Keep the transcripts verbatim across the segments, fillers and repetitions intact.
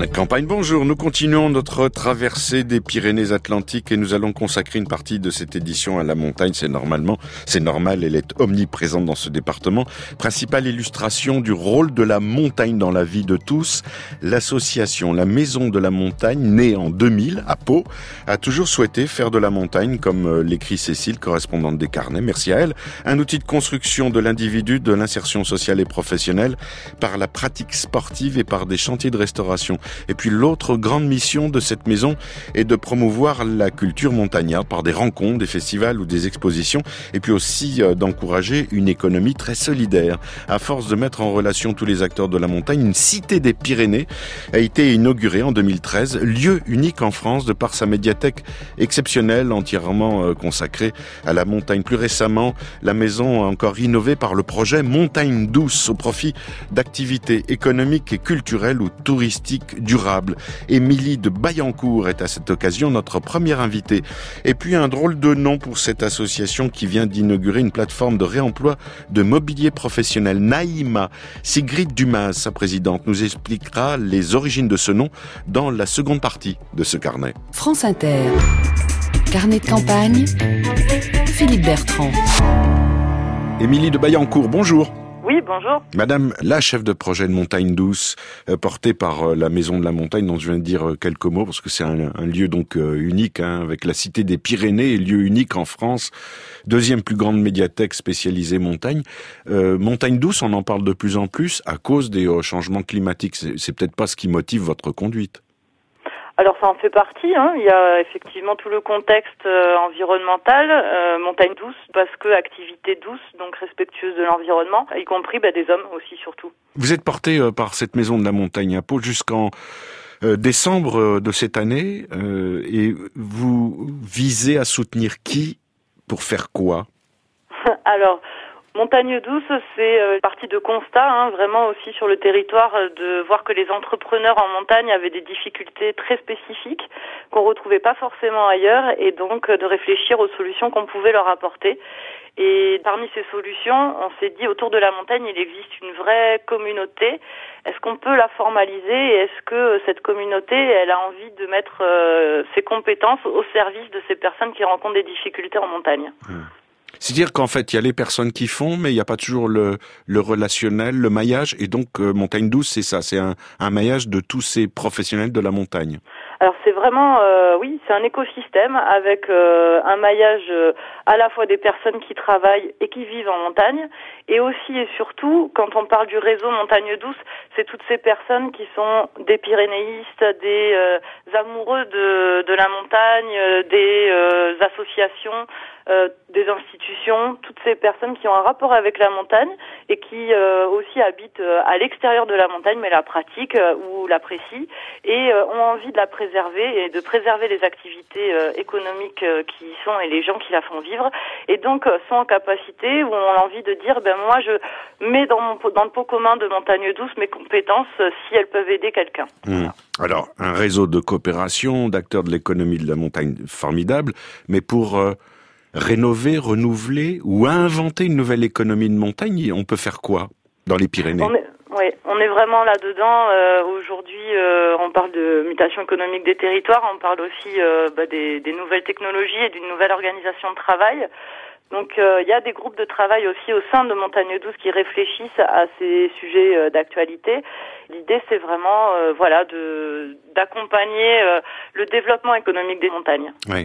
Carnet de campagne, bonjour. Nous continuons notre traversée des Pyrénées-Atlantiques et nous allons consacrer une partie de cette édition à la montagne. C'est normalement, c'est normal, elle est omniprésente dans ce département. Principale illustration du rôle de la montagne dans la vie de tous. L'association La Maison de la Montagne, née en deux mille à Pau, a toujours souhaité faire de la montagne, comme l'écrit Cécile, correspondante des Carnets, merci à elle, un outil de construction de l'individu, de l'insertion sociale et professionnelle par la pratique sportive et par des chantiers de restauration. Et puis l'autre grande mission de cette maison est de promouvoir la culture montagnarde par des rencontres, des festivals ou des expositions, et puis aussi euh, d'encourager une économie très solidaire. À force de mettre en relation tous les acteurs de la montagne, une cité des Pyrénées a été inaugurée en deux mille treize, lieu unique en France de par sa médiathèque exceptionnelle, entièrement euh, consacrée à la montagne. Plus récemment, la maison a encore innové par le projet Montagne Douce au profit d'activités économiques et culturelles ou touristiques durable. Émilie de Baillancourt est à cette occasion notre première invitée. Et puis un drôle de nom pour cette association qui vient d'inaugurer une plateforme de réemploi de mobilier professionnel, Naïma. Sigrid Dumas, sa présidente, nous expliquera les origines de ce nom dans la seconde partie de ce carnet. France Inter, carnet de campagne, Philippe Bertrand. Émilie de Baillancourt, bonjour. Oui, bonjour. Madame, la chef de projet de Montagne Douce, euh, portée par euh, la Maison de la Montagne, dont je viens de dire euh, quelques mots, parce que c'est un, un lieu donc euh, unique, hein, avec la Cité des Pyrénées, lieu unique en France, deuxième plus grande médiathèque spécialisée montagne. Euh, Montagne Douce, on en parle de plus en plus à cause des euh, changements climatiques. C'est, c'est peut-être pas ce qui motive votre conduite. Alors ça en fait partie, hein. Il y a effectivement tout le contexte euh, environnemental, euh, montagne douce, parce que activité douce, donc respectueuse de l'environnement, y compris bah, des hommes aussi surtout. Vous êtes porté euh, par cette Maison de la Montagne à Pau jusqu'en euh, décembre euh, de cette année, euh, et vous visez à soutenir qui pour faire quoi? Alors, Montagne Douce, c'est euh, partie de constat, hein, vraiment aussi sur le territoire, euh, de voir que les entrepreneurs en montagne avaient des difficultés très spécifiques qu'on retrouvait pas forcément ailleurs, et donc euh, de réfléchir aux solutions qu'on pouvait leur apporter. Et parmi ces solutions, on s'est dit autour de la montagne, il existe une vraie communauté. Est-ce qu'on peut la formaliser et est-ce que cette communauté, elle a envie de mettre euh, ses compétences au service de ces personnes qui rencontrent des difficultés en montagne? Mmh. C'est-à-dire qu'en fait, il y a les personnes qui font, mais il n'y a pas toujours le, le relationnel, le maillage. Et donc, euh, Montagne Douce, c'est ça, c'est un, un maillage de tous ces professionnels de la montagne. Alors c'est vraiment, euh, oui, c'est un écosystème avec euh, un maillage euh, à la fois des personnes qui travaillent et qui vivent en montagne, et aussi et surtout, quand on parle du réseau Montagne Douce, c'est toutes ces personnes qui sont des pyrénéistes, des euh, amoureux de, de la montagne, euh, des euh, associations, euh, des institutions, toutes ces personnes qui ont un rapport avec la montagne et qui euh, aussi habitent euh, à l'extérieur de la montagne, mais la pratiquent euh, ou l'apprécient et euh, ont envie de la préserver et de préserver les activités euh, économiques euh, qui y sont et les gens qui la font vivre, et donc euh, sont en capacité ou ont envie de dire ben moi je mets dans mon dans le pot commun de Montagne Douce mes compétences euh, si elles peuvent aider quelqu'un. Mmh. Voilà. Alors un réseau de coopération, d'acteurs de l'économie de la montagne formidable, mais pour euh, rénover, renouveler ou inventer une nouvelle économie de montagne, on peut faire quoi dans les Pyrénées? On est... Oui, on est vraiment là-dedans. Euh, aujourd'hui, euh, on parle de mutation économique des territoires, on parle aussi euh, bah, des, des nouvelles technologies et d'une nouvelle organisation de travail. Donc, il euh, y a des groupes de travail aussi au sein de Montagne Douce qui réfléchissent à ces sujets euh, d'actualité. L'idée, c'est vraiment, euh, voilà, de d'accompagner euh, le développement économique des montagnes. Oui.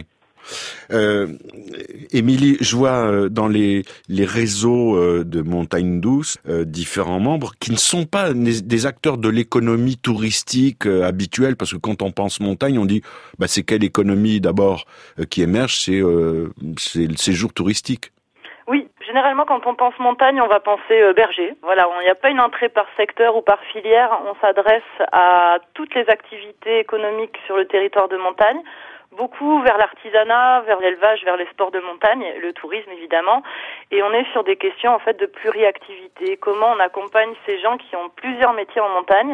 Euh, Émilie, je vois euh, dans les, les réseaux euh, de Montagne Douce euh, différents membres qui ne sont pas des, des acteurs de l'économie touristique euh, habituelle, parce que quand on pense montagne, on dit bah, c'est quelle économie d'abord euh, qui émerge, c'est, euh, c'est le séjour touristique. Oui, généralement quand on pense montagne, on va penser euh, berger. Voilà, il n'y a pas une entrée par secteur ou par filière, on s'adresse à toutes les activités économiques sur le territoire de montagne. Beaucoup vers l'artisanat, vers l'élevage, vers les sports de montagne, le tourisme évidemment, et on est sur des questions en fait de pluriactivité. Comment on accompagne ces gens qui ont plusieurs métiers en montagne,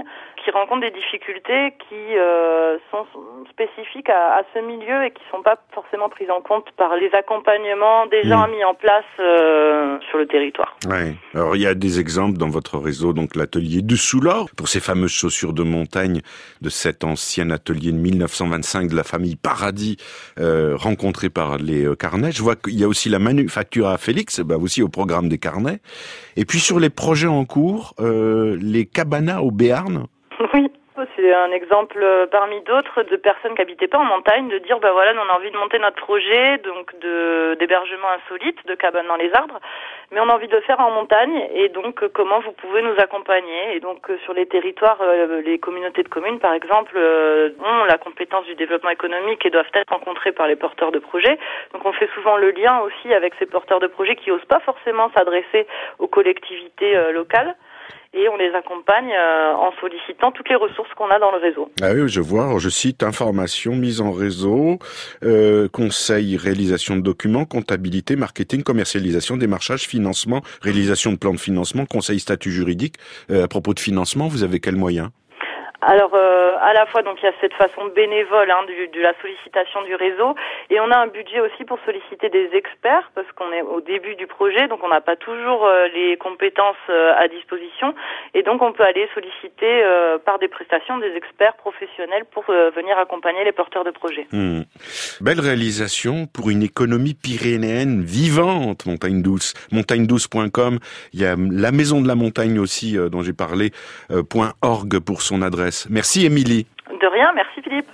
qui rencontrent des difficultés qui euh, sont spécifiques à, à ce milieu et qui sont pas forcément prises en compte par les accompagnements déjà mmh. mis en place euh, sur le territoire. Ouais. Alors il y a des exemples dans votre réseau, donc l'atelier du Soulard pour ces fameuses chaussures de montagne de cet ancien atelier de mille neuf cent vingt-cinq de la famille Paradis euh, rencontré par les euh, carnets. Je vois qu'il y a aussi la manufacture à Félix, bah aussi au programme des carnets. Et puis sur les projets en cours, euh, les cabanas au Béarn. Oui. C'est un exemple parmi d'autres de personnes qui habitaient pas en montagne, de dire, bah voilà, nous on a envie de monter notre projet, donc de, d'hébergement insolite, de cabane dans les arbres, mais on a envie de le faire en montagne, et donc comment vous pouvez nous accompagner. Et donc sur les territoires, les communautés de communes par exemple, ont la compétence du développement économique et doivent être rencontrées par les porteurs de projets. Donc on fait souvent le lien aussi avec ces porteurs de projets qui osent pas forcément s'adresser aux collectivités locales. Et on les accompagne euh, en sollicitant toutes les ressources qu'on a dans le réseau. Ah oui, je vois. Alors, je cite information, mise en réseau, euh, conseil, réalisation de documents, comptabilité, marketing, commercialisation, démarchage, financement, réalisation de plans de financement, conseil statut juridique. Euh, à propos de financement, vous avez quels moyens ? Alors, euh, à la fois, donc il y a cette façon bénévole hein, du, de la sollicitation du réseau, et on a un budget aussi pour solliciter des experts, parce qu'on est au début du projet, donc on n'a pas toujours euh, les compétences euh, à disposition, et donc on peut aller solliciter euh, par des prestations des experts professionnels pour euh, venir accompagner les porteurs de projets. Mmh. Belle réalisation pour une économie pyrénéenne vivante, Montagne Douce. montagne douce point com, il y a la Maison de la Montagne aussi, euh, dont j'ai parlé, euh, .org pour son adresse. Merci Émilie. De rien, merci Philippe.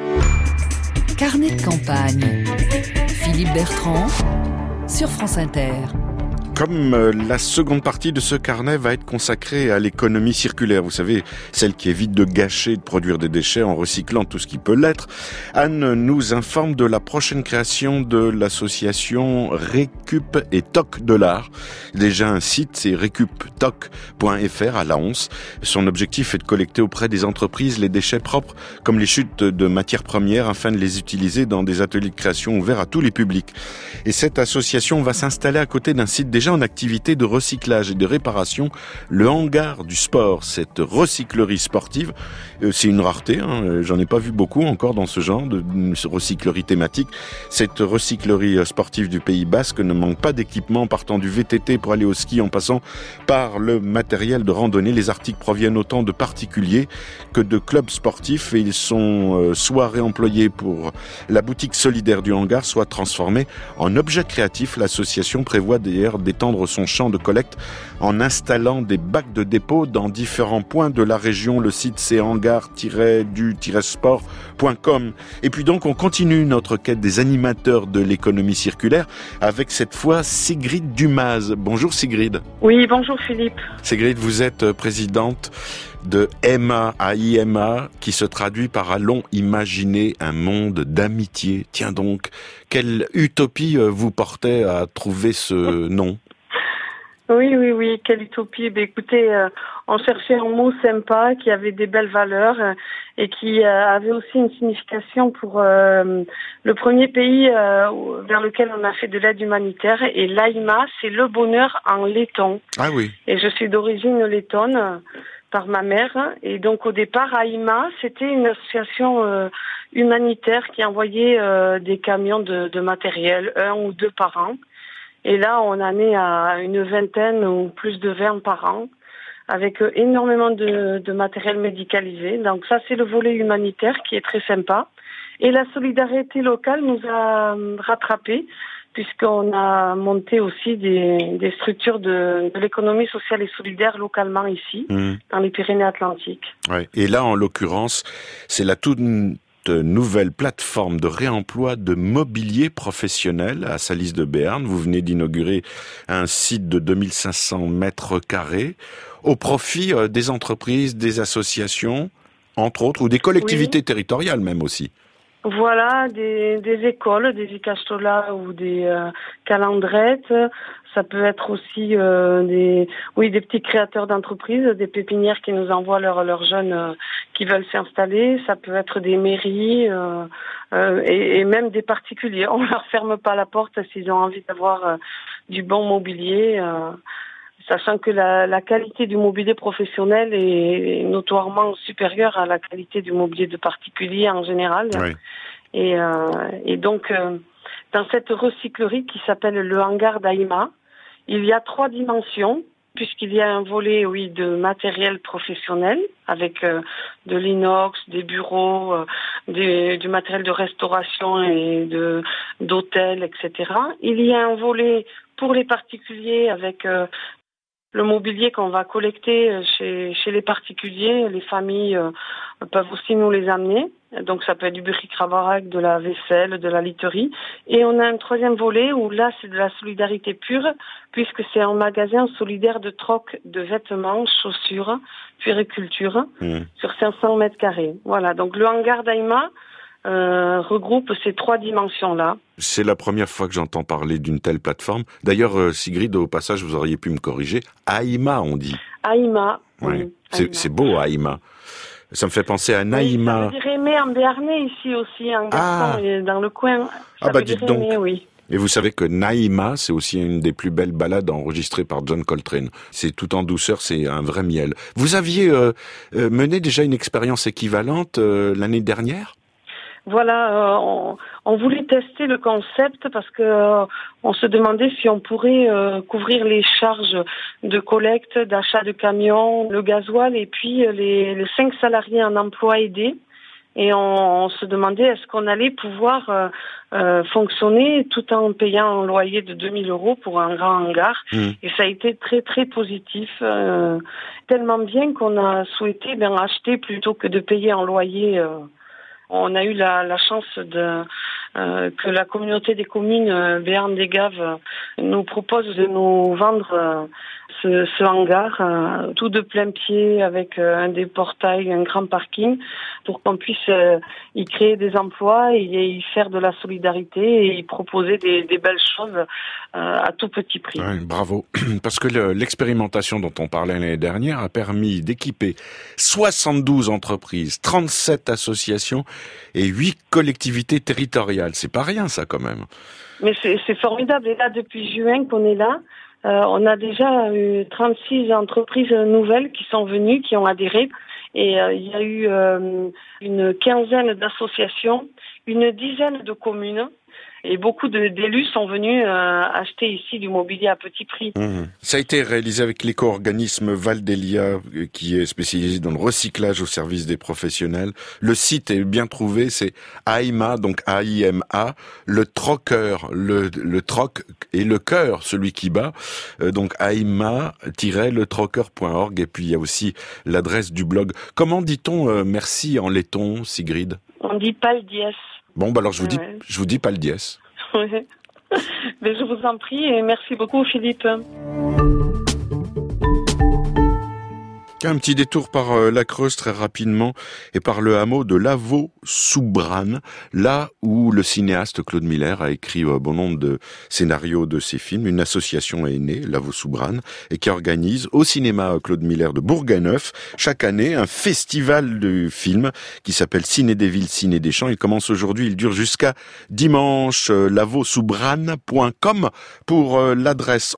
Carnet de campagne. Philippe Bertrand sur France Inter. Comme euh, la seconde partie de ce carnet va être consacrée à l'économie circulaire, vous savez, celle qui évite de gâcher, de produire des déchets en recyclant tout ce qui peut l'être, Anne nous informe de la prochaine création de l'association Récup et Toc de l'Art. Déjà un site, c'est récup toc point f r à la Once. Son objectif est de collecter auprès des entreprises les déchets propres, comme les chutes de matières premières, afin de les utiliser dans des ateliers de création ouverts à tous les publics. Et cette association va s'installer à côté d'un site déjà en activité de recyclage et de réparation, le hangar du sport, cette recyclerie sportive. Euh, c'est une rareté, hein, j'en ai pas vu beaucoup encore dans ce genre de recyclerie thématique. Cette recyclerie sportive du Pays Basque ne manque pas d'équipement, partant du V T T pour aller au ski en passant par le matériel de randonnée. Les articles proviennent autant de particuliers que de clubs sportifs et ils sont euh, soit réemployés pour la boutique solidaire du hangar, soit transformés en objets créatifs. L'association prévoit d'ailleurs d'étendre son champ de collecte en installant des bacs de dépôt dans différents points de la région. Le site c'est hangar du sport point com. Et puis donc on continue notre quête des animateurs de l'économie circulaire avec cette fois Sigrid Dumas. Bonjour Sigrid. Oui, bonjour Philippe. Sigrid, vous êtes présidente de M A à I M A qui se traduit par Allons imaginer un monde d'amitié. Tiens donc, quelle utopie vous portait à trouver ce nom ? Oui, oui, oui, quelle utopie. Ben, écoutez, euh, on cherchait un mot sympa, qui avait des belles valeurs euh, et qui euh, avait aussi une signification pour euh, le premier pays euh, vers lequel on a fait de l'aide humanitaire. Et l'A I M A, c'est le bonheur en letton. Ah oui. Et je suis d'origine lettonne euh, par ma mère. Et donc au départ, A I M A, c'était une association euh, humanitaire qui envoyait euh, des camions de, de matériel, un ou deux par an. Et là, on en est à une vingtaine ou plus de vingt par an, avec énormément de, de matériel médicalisé. Donc ça, c'est le volet humanitaire qui est très sympa. Et la solidarité locale nous a rattrapés, puisqu'on a monté aussi des, des structures de, de l'économie sociale et solidaire localement ici, mmh. dans les Pyrénées-Atlantiques. Ouais. Et là, en l'occurrence, c'est la toute nouvelle plateforme de réemploi de mobilier professionnel à Salis de Béarn. Vous venez d'inaugurer un site de deux mille cinq cents mètres carrés au profit des entreprises, des associations, entre autres, ou des collectivités oui. territoriales même aussi. Voilà, des, des écoles, des Icastola ou des euh, calendrettes. Ça peut être aussi euh, des, oui, des petits créateurs d'entreprises, des pépinières qui nous envoient leurs leurs jeunes euh, qui veulent s'installer. Ça peut être des mairies euh, euh, et, et même des particuliers. On leur ferme pas la porte s'ils ont envie d'avoir euh, du bon mobilier. Euh, sachant que la, la qualité du mobilier professionnel est notoirement supérieure à la qualité du mobilier de particulier en général. Oui. Et, euh, et donc, euh, dans cette recyclerie qui s'appelle le hangar d'Aïma, il y a trois dimensions, puisqu'il y a un volet, oui, de matériel professionnel, avec euh, de l'inox, des bureaux, euh, des, du matériel de restauration et de d'hôtel, et cetera. Il y a un volet pour les particuliers avec euh, le mobilier qu'on va collecter chez, chez les particuliers. Les familles euh, peuvent aussi nous les amener. Donc ça peut être du bric-à-brac, de la vaisselle, de la literie. Et on a un troisième volet où là c'est de la solidarité pure, puisque c'est un magasin solidaire de troc de vêtements, chaussures, puériculture, mmh. sur cinq cents mètres carrés. Voilà, donc le hangar d'Aïma euh, regroupe ces trois dimensions-là. C'est la première fois que j'entends parler d'une telle plateforme. D'ailleurs, euh, Sigrid, au passage, vous auriez pu me corriger. Aïma, on dit. Aïma, ouais. oui. C'est, Aïma. c'est beau, Aïma. Ça me fait penser à Naïma. Oui, ça veut dire aimer en béarnais ici aussi, en garçon, ah. dans le coin. Ça ah bah veut dites dire donc. aimer, oui. Et vous savez que Naïma, c'est aussi une des plus belles ballades enregistrées par John Coltrane. C'est tout en douceur, c'est un vrai miel. Vous aviez euh, euh, mené déjà une expérience équivalente euh, l'année dernière ? Voilà, euh, on, on voulait tester le concept parce que euh, on se demandait si on pourrait euh, couvrir les charges de collecte, d'achat de camions, le gasoil et puis euh, les, les cinq salariés en emploi aidé. Et on, on se demandait est-ce qu'on allait pouvoir euh, euh, fonctionner tout en payant un loyer de deux mille euros pour un grand hangar. Mmh. Et ça a été très très positif, euh, tellement bien qu'on a souhaité ben, acheter plutôt que de payer un loyer. Euh, On a eu la, la chance de, euh, que la communauté des communes euh, Béarn-des-Gaves nous propose de nous vendre euh, ce, ce hangar euh, tout de plein pied avec euh, un des portails, un grand parking pour qu'on puisse euh, y créer des emplois et y faire de la solidarité et y proposer des, des belles choses euh, à tout petit prix. Ouais, bravo, parce que le, l'expérimentation dont on parlait l'année dernière a permis d'équiper soixante-douze entreprises, trente-sept associations et huit collectivités territoriales. C'est pas rien, ça, quand même. Mais c'est, c'est formidable. Et là, depuis juin qu'on est là, euh, on a déjà eu trente-six entreprises nouvelles qui sont venues, qui ont adhéré. Et euh, il y a eu euh, une quinzaine d'associations, une dizaine de communes. Et beaucoup de, d'élus sont venus euh, acheter ici du mobilier à petit prix. Mmh. Ça a été réalisé avec l'éco-organisme Valdelia, qui est spécialisé dans le recyclage au service des professionnels. Le site est bien trouvé, c'est Aïma, donc A I M A, le troqueur, le, le troc et le cœur, celui qui bat. Euh, donc aïma tiret le troqueur point org. Et puis il y a aussi l'adresse du blog. Comment dit-on euh, merci en letton, Sigrid ? On dit pal dies. Bon, bah alors je vous dis, ouais. je vous dis pas le dièse. Oui. Mais je vous en prie et merci beaucoup, Philippe. Un petit détour par euh, la Creuse très rapidement et par le hameau de Lavaux-sous-Bran, là où le cinéaste Claude Miller a écrit euh, bon nombre de scénarios de ses films. Une association est née, Lavaux-sous-Bran, et qui organise au cinéma Claude Miller de Bourganeuf chaque année un festival de films qui s'appelle Ciné des Villes, Ciné des Champs. Il commence aujourd'hui, il dure jusqu'à dimanche. euh, lavaux sous bran point com pour euh, l'adresse.